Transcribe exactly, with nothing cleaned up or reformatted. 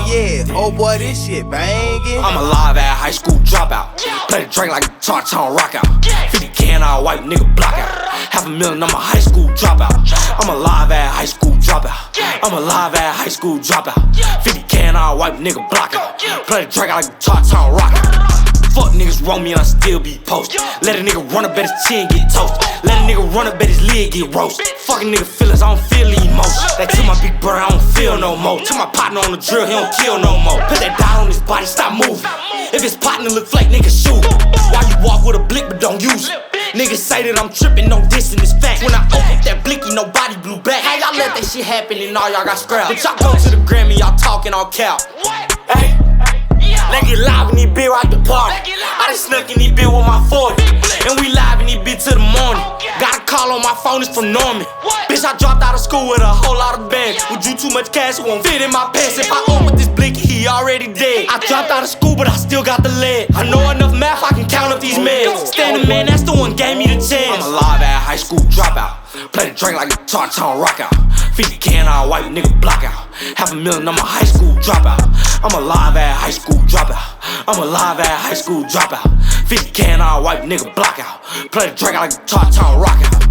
yeah, oh boy, this shit bangin'. I'm a live at high school dropout. Play the drink like a Tartan rock out. fifty can all white nigga block out. Half a million, I'm a high school dropout. I'm a live at high school dropout. I'm a live at high school dropout. fifty can all white nigga block out. Play the drink like a Tartan rock out. Fuck niggas roll me and I still be posted. Let a nigga run up, bet his chin get toasted. Let a nigga run up, bet his lid get roasted. Fucking nigga feelings, I don't feel emotion. That to my big brother, I don't feel no more. To my partner on the drill, he don't kill no more. Put that dot on his body, stop moving. If his partner look flake, nigga shoot. Why you walk with a blick but don't use it? Niggas say that I'm trippin', no dissing is fact. When I open that blicky, nobody blew back. How y'all let that shit happen and all y'all got scrapped? But y'all go to the Grammy, y'all talking all cap. Hey, let's get live in this bitch right the party. I done snuck in this bitch with my forty. And we live in this bitch till the morning. Got a call on my phone, it's from Norman. Bitch, I dropped out of school with a whole lot of bands. With you too much cash, it won't fit in my pants. If I own with this blicky, he already dead. I dropped out of school, but I still got the lead. I know enough math, I can count up these meds. Standing man, that's the one gave me the chance. I'm a live at high school dropout. Play the drink like a Tartan rock out. fifty can all white nigga block out. Half a million, I'm a high school dropout. I'm a live at high school dropout. I'm a live at high school dropout. fifty can all white nigga block out. Play the drink like a Tartan rock out.